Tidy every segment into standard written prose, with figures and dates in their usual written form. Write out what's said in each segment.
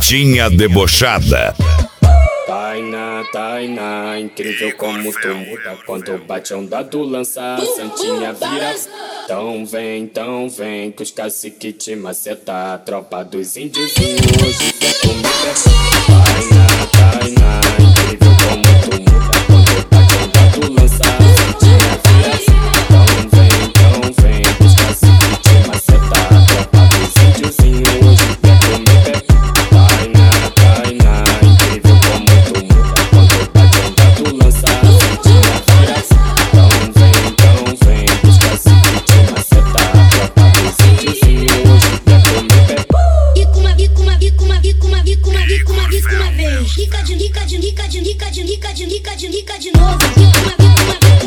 Carretinha debochada. Tainá, incrível como tu muda quando bate a onda do lança, Santinha vira. Então vem, que os cacique te maceta, tropa dos índiozinhos hoje quer comer. Tainá, incrível como tu muda quando bate a onda do lança, Santinha vira. Então vem, que os cacique te maceta, tropa dos índiozinhos hoje quer comer. Tainá, incrível como tu muda quando bate a onda do lança, Santinha vira. Então vem, que os cacique te maceta, tropa dos índiozinhos hoje quer comer. Bica uma vez. Lica de novo. Bica uma vez.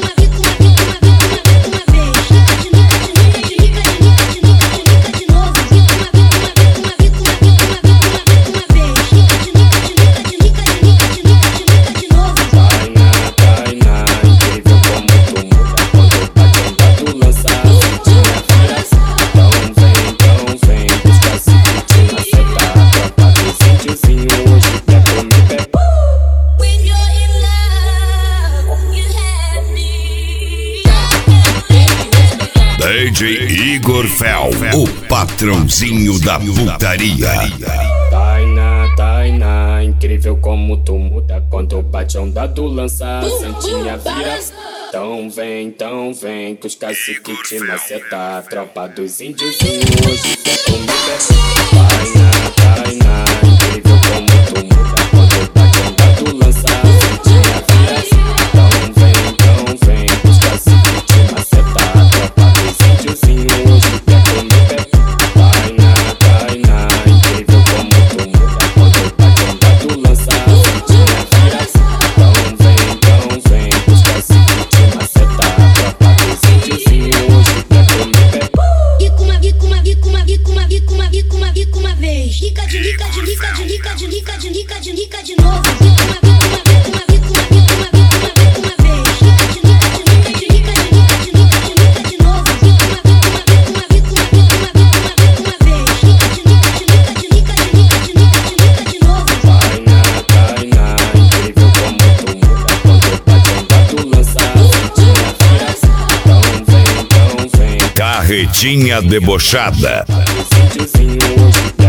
DJ Igor Fel, o patrãozinho da putaria. Tainá, incrível como tu muda quando bate a onda do lança, Santinha vira. Então vem, que os cacique te maceta, tropa dos índiozinhos hoje quer comer. Tainá, incrível como tu muda quando bate a onda do lança, Santinha vira. Então vem, que os cacique te maceta, tropa dos índiozinhos hoje quer comer. Tainá, incrível como tu muda quando bate a onda do lança, Santinha vira. Então vem, que os cacique te maceta, tropa dos índiozinhos hoje quer comer. Bica uma vez. Lica de novo. Bica uma vez. Carretinha debochada. Os índiozinhos hoje